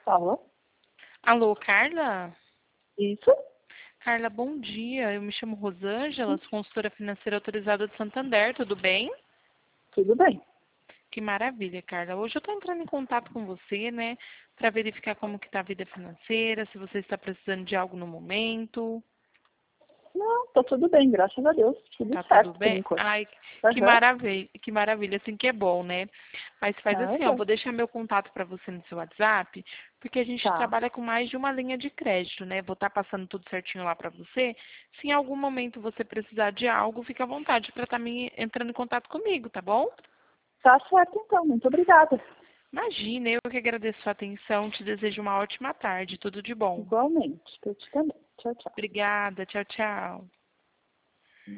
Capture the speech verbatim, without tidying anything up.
Fala. Alô, Carla? Isso? Carla, bom dia. Eu me chamo Rosângela, sou consultora financeira autorizada de Santander, tudo bem? Tudo bem. Que maravilha, Carla. Hoje eu estou entrando em contato com você, né, para verificar como que está a vida financeira, se você está precisando de algo no momento. Não, tá tudo bem, graças a Deus. Tudo Tá tudo certo por bem? enquanto. Ai, que Aham. maravilha, que maravilha, assim que é bom, né? Mas faz Ah, assim, ó, tá. vou deixar meu contato para você no seu WhatsApp, porque a gente Tá. trabalha com mais de uma linha de crédito, né? Vou estar passando tudo certinho lá para você. Se em algum momento você precisar de algo, fica à vontade para estar me entrando em contato comigo, tá bom? Tá certo então, muito obrigada. Imagina, eu que agradeço a sua atenção, te desejo uma ótima tarde, tudo de bom. Igualmente, pra ti também. Tchau, tchau. Obrigada, tchau, tchau.